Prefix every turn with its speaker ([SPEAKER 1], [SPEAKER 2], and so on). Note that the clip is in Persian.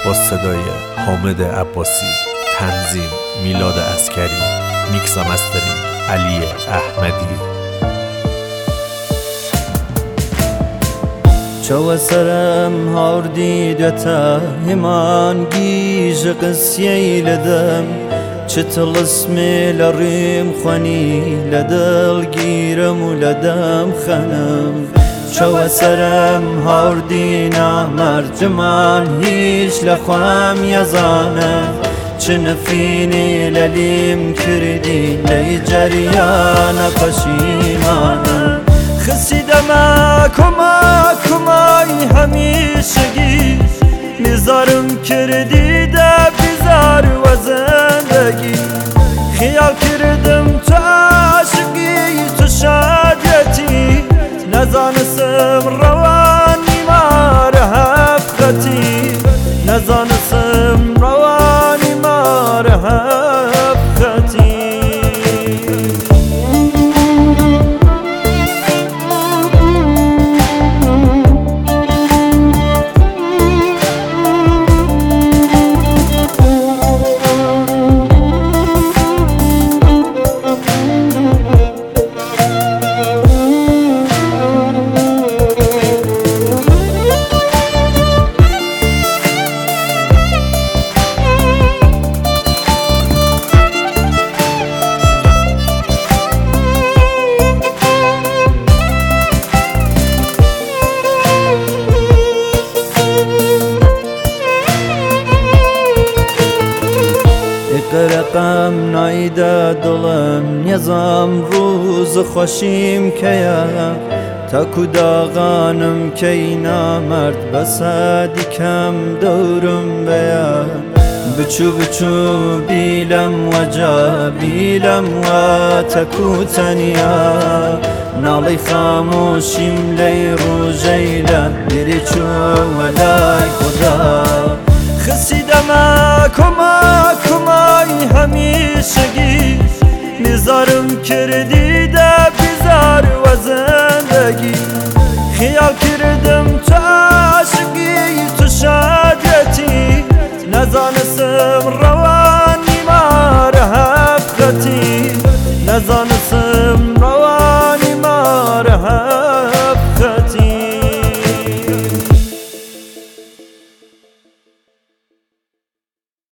[SPEAKER 1] با صدای حامد عباسی، تنظیم میلاد عسکری، میکس و مسترینگ علی احمدی.
[SPEAKER 2] چو سرم هاردی دوتا همان گیج قسیه لدم چه طلسمی لریم خونی لدل گیرم و لدم خنم چو سرم هاردی نامرجمان هیچ لخوام یزانه چه نفینی للیم کردی لی جریان پشیمانه خسی دما کمای همیشگی نزارم کردی ده بیزار و زندگی خیال کردم تو عاشقی تو شادیتی نزانستم روانی ما رهفتی نزانستم روانی ما رهفتی قرقم نایده دلم نظام روز خوشیم کیا تاکو داغانم کی نامرد بسادی کم دورم بیا بچو بیلم وجا بیلم و تاکو تنیا نالی خاموشیم لی روجیلا بری چو ولای خدا خسی دما کمای همیشگی نزارم کردی ده بیزار و زندگی خیال کردم تو